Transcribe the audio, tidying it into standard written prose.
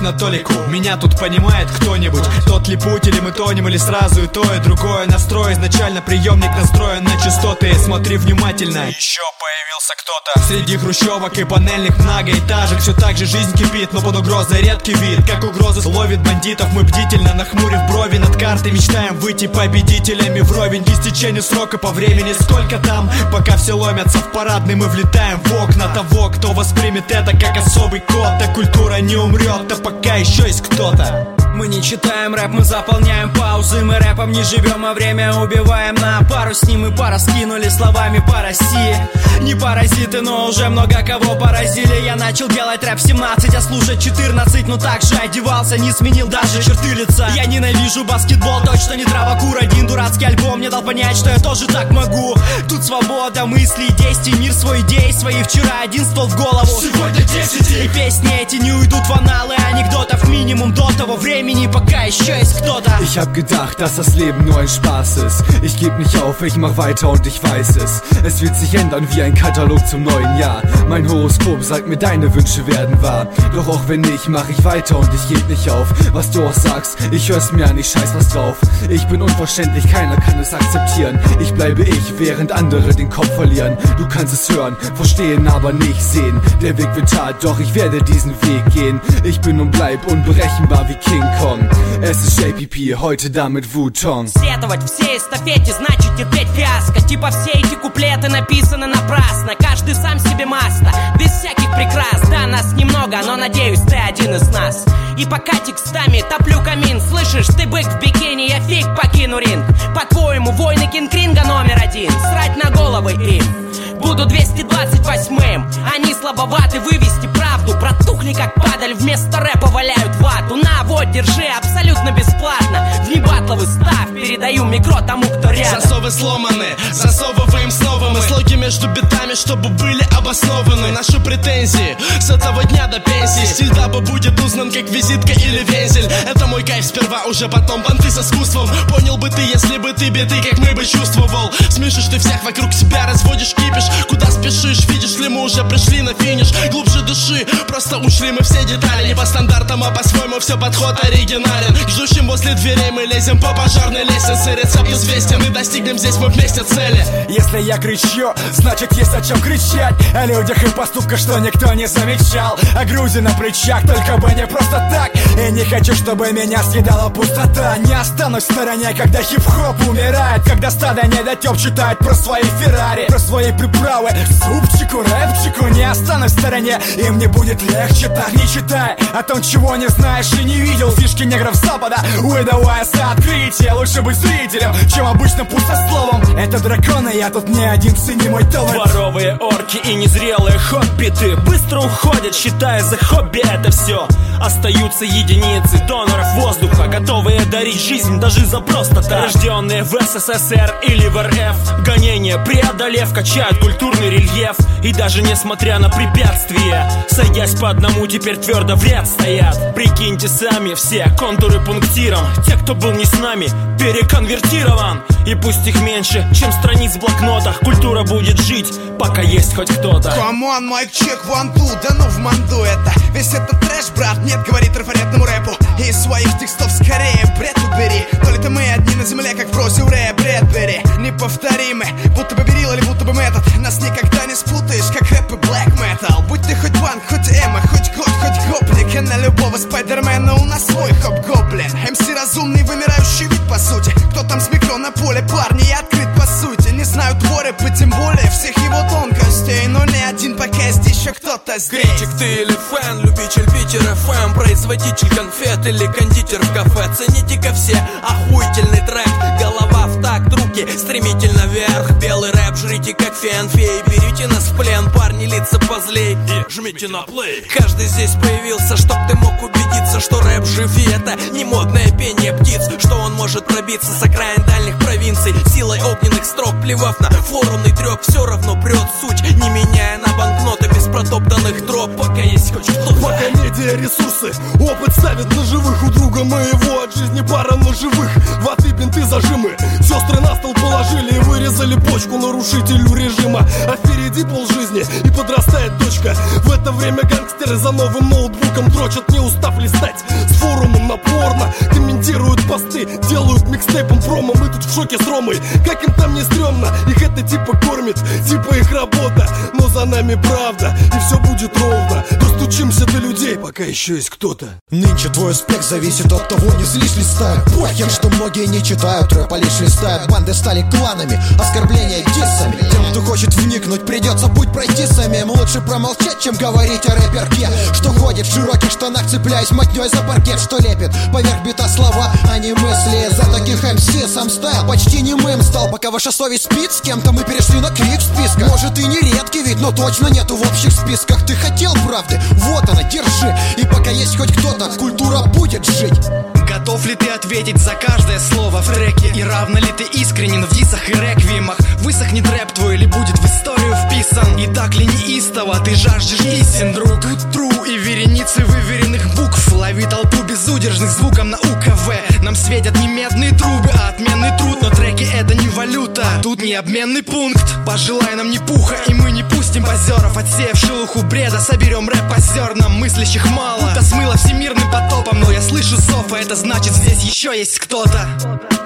на толику. Меня тут понимает кто-нибудь? Тот ли путь, или мы тонем, или сразу и то, и другое. Настрой изначально, приемник настроен на частоты. Смотри внимательно. Еще появился кто-то. Среди хрущевок и панельных многоэтажек все так же жизнь кипит, но под угрозой редкий вид. Как угроза ловит бандитов, мы бдительно, нахмурив брови над картой, мечтаем выйти победителями вровень. К истечению срока по времени сколько там? Пока все ломятся в парадный, мы влетаем в окна того, кто воспримет это как особый код. А культура не умрет, а пока еще есть кто-то. Мы не читаем рэп, мы заполняем паузы. Мы рэпом не живем, а время убиваем. На пару с ним и пара скинули словами по России. Не паразиты, но уже много кого поразили. Я начал делать рэп в 17, а слушать 14. Но так же одевался, не сменил даже черты лица. Я ненавижу баскетбол, точно не травокур. Один дурацкий альбом мне дал понять, что я тоже так могу. Тут свобода мыслей, действий, мир свой идей свои. Вчера один ствол в голову, сегодня 10. И песни эти не уйдут в аналы анекдотов. Минимум до того времени, пока еще есть кто-то. Ich hab gedacht, dass das Leben nur ein Spaß ist. Ich geb nicht auf, ich mach weiter und ich weiß es. Es wird sich ändern wie ein Katalog zum neuen Jahr. Mein Horoskop sagt mir, deine Wünsche werden wahr. Doch auch wenn nicht, mach ich weiter und ich geb nicht auf. Was du auch sagst, ich hör's mir an, ich scheiß was drauf. Ich bin unverständlich, keiner kann es akzeptieren. Ich bleibe ich, während andere den Kopf verlieren. Du kannst es hören, verstehen, aber nicht sehen. Der Weg wird hart, doch ich werde diesen Weg gehen. Ich bin und bleib unberechenbar wie King Kong. Es ist JPP, heute da mit Wu-Tong. Сетовать всей эстафете значит терпеть фиаско. Типа все эти куплеты написаны напрасно. Каждый сам себе масло, без всяких прикрас. Да, нас немного, но надеюсь, ты один из нас. И пока текстами топлю камин, слышишь, ты бык в бикини, я фиг покину ринг. По-твоему, войны Кинг-Кринга номер 1. Срать на головы им. Буду 228-м. Они слабоваты вывести правду. Протухли как падаль, вместо рэпа валяют вату. На, вот, держи, абсолютно бесплатно. Внебатловый став, передаю микро тому, кто рядом. Засовы сломаны, засовываем снова мы слоги между битами, чтобы были обоснованы наши претензии с этого дня до пенсии. Стиль даба будет узнан как визитка или вензель. Это мой кайф сперва, уже потом понты с искусством. Понял бы ты, если бы ты биты, как мы бы чувствовал. Смешишь ты всех вокруг себя, разводишь кипиш. Куда спешишь, видишь ли мы уже пришли на финиш. Глубже души, просто ушли мы все детали. Не по стандартам, а по-своему все подход оригинален. К ждущим возле дверей мы лезем по пожарной лестнице. Рецепт известен и достигнем здесь мы вместе цели. Если я кричу, значит есть о чем кричать. О людях и поступках, что никто не замечал. О грузе на плечах, только бы не просто так. И не хочу, чтобы меня съедала пустота. Не останусь в стороне, когда хип-хоп умирает. Когда стадо недотёп читает про свои Феррари, про свои приправы, супчику, рэпчику. Не останусь в стороне, им не будет легче. Так не читай о том, чего не знаешь и не видел. Фишки негров запада, выдавая за открытие. Лучше быть зрителем, чем обычно пустословом. Это драконы, я тут не один, цени мой талант. Дворовые орки и незрелые хоббиты быстро уходят, считая за хобби это все. Остаются единицы доноров воздуха, готовые дарить жизнь даже за просто так. Рожденные в СССР или в РФ, гонения преодолев, качают культурный рельеф. И даже несмотря на препятствия, сойдясь по одному, теперь твердо в ряд стоят. Прикиньте сами все контуры пунктиром. Те, кто был не с нами, переконвертирован. И пусть их меньше, чем страниц в блокнотах, культура будет жить, пока есть хоть кто-то. Камон, майк чек, ван ту, да ну в манду это. Весь этот трэш, брат, нет, говорит трафаретному рэпу. И из своих текстов скорее бред убери. То ли-то мы одни на земле, как в прозе у Рэя Брэдбери. Неповторимы, будто бы берил или будто бы метод. Нас никогда не спутаешь, как рэп и блэк метал. Будь ты хоть банк, хоть эмо, хоть год, хоть гопник. И на любого спайдермена у нас свой хоп-гоблин. МС разумный, вымирающий вид по сути. Кто там с микро на поле, парни, я открыт по сути. Не знаю твой рэп, и тем более всех его тонкостей. Но не один пока есть еще кто-то здесь. Критик ты или фэн, любитель Питер ФМ, производитель конфет или кондитер в кафе. Цените-ка все охуительный трек. Голова в такт, руки стремительно вверх. Белый рэп жрите как фен-фей. Берите нас в плен, парни, лица позлей. И жмите на плей. Каждый здесь появился, чтоб ты мог убедиться, что рэп жив, и это не модное пение птиц. Что он может пробиться с окраин дальних провинций силой огненных строк, плевав на форумный трёп. Все равно прет суть, не меняя на банкноты без протоптанных троп. Пока есть хоть кто-то. Пока медиа-ресурсы опыт ставят на живых. У друга моего от жизни пара ножевых. Ваты, бинты, зажимы. Сестры на стол положили и вырезали почку нарушителю режима. А впереди полжизни и подрастает дочка. В это время гангстеры за новым ноутбуком слишком дрочат, не устав листать. С форумом напорно комментируют посты, делают микстейпом промо. Мы тут в шоке с Ромой, как им там не стрёмно. Их это типа кормит, типа их работа. Но за нами правда, и все будет ровно. Достучимся до людей, пока еще есть кто-то. Нынче твой успех зависит от того, не злишь ли стая. Похер, что многие не читают рэп, а лишь листают. Банды стали кланами, оскорбления диссами. Тем, кто хочет вникнуть, придется путь пройти самим. Лучше промолчать, чем говорить о рэперке, что ходит в широких штанах, цепляясь мотней за паркет, что лепит поверх бита слова, а не мысли. За таких МС сам стайл почти немым стал. Пока ваша совесть спит, с кем-то мы перешли на крик в списках. Может и не редкий вид, но точно нету в общих списках. Ты хотел правды? Вот она, держи. И пока есть хоть кто-то, культура будет жить. Готов ли ты ответить за каждое слово в треке? И равно ли ты искренен в дисах и реквиемах? Высохнет рэп твой или будет в историю вписан? И так ли неистово ты жаждешь истин, друг? Тут тру и вереницы выверенных букв. Лови толпу безудержных звуком на УКВ. Нам светят не медные трубы, а отменный труд. Но треки это не валюта, тут не обменный пункт. Пожелай нам ни пуха, и мы не пустим позеров. Отсеяв шелуху бреда, соберем рэп по зернам. Мыслящих мало, будто смыло всемирным потопом. Но я слышу зов, а это значит здесь еще есть кто-то.